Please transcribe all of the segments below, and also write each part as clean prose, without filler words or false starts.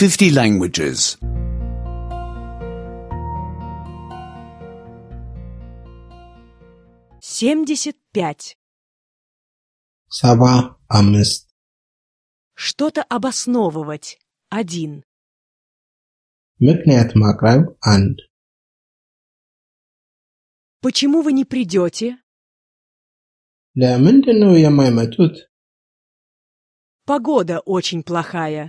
50 languages. 75. 75 Что-то обосновывать. 1. ምክንያት ማቅረብ 1 Почему вы не придете? ለምንድን ነው የማይመጡት? Погода очень плохая.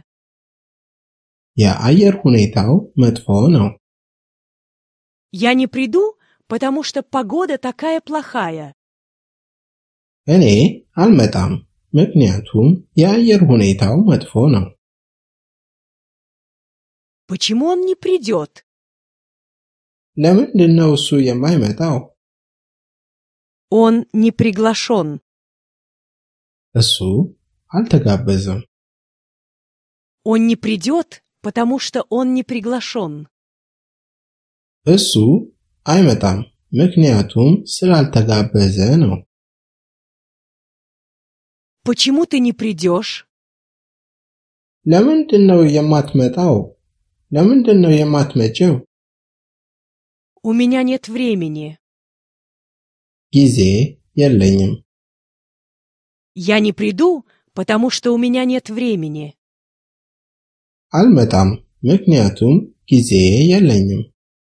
የአየር ሁኔታው መጥፎ ነው። Я не приду, потому что погода такая плохая. እኔ አልመጣም ምክንያቱም የአየር ሁኔታው መጥፎ ነው። Почему он не придет? ለምንድን ነው እሱ የማይመጣው? Он не приглашен. እሱ አልተጋበዘም። Он не придет, потому что он не приглашен. እሱ አይመጣም ምክንያቱም ስላልተጋበዘ ነው። Почему ты не придешь? ለምንድን ነው የማትመጣው? ለምንድን ነው የማትመጪው? У меня нет времени. ጊዜ የለኝም። Я не приду, потому что у меня нет времени. አልመጣም ምክንያቱም ጊዜ የለኝም።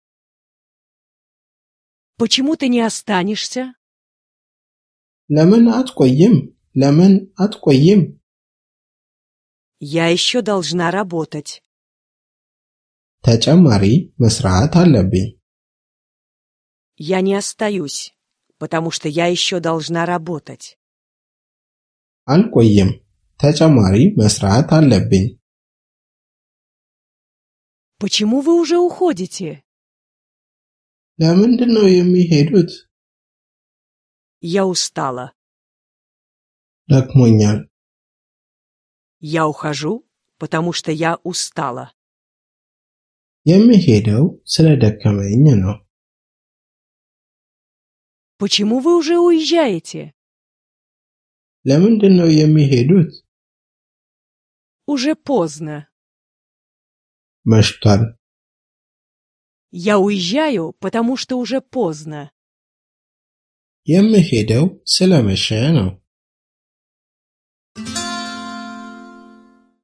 Почему ты не останешься? ለምን አትቆይም? ለምን አትቆይም? Я еще должна работать. ተጨማሪ መስራት አለብኝ። Я не остаюсь, потому что я еще должна работать. አልቆይም ተጨማሪ መስራት አለብኝ። Почему вы уже уходите? ለምንድን ነው የሚሄዱት? Я устала. ደክሞኛል። Я ухожу, потому что я устала. የሚሄደው ስለደከመኝ ነው። Почему вы уже уезжаете? ለምንድን ነው የሚሄዱት? Уже поздно. መሽቷል። Я уезжаю, потому что уже поздно. የሚሄደው ስለመሸ ነው።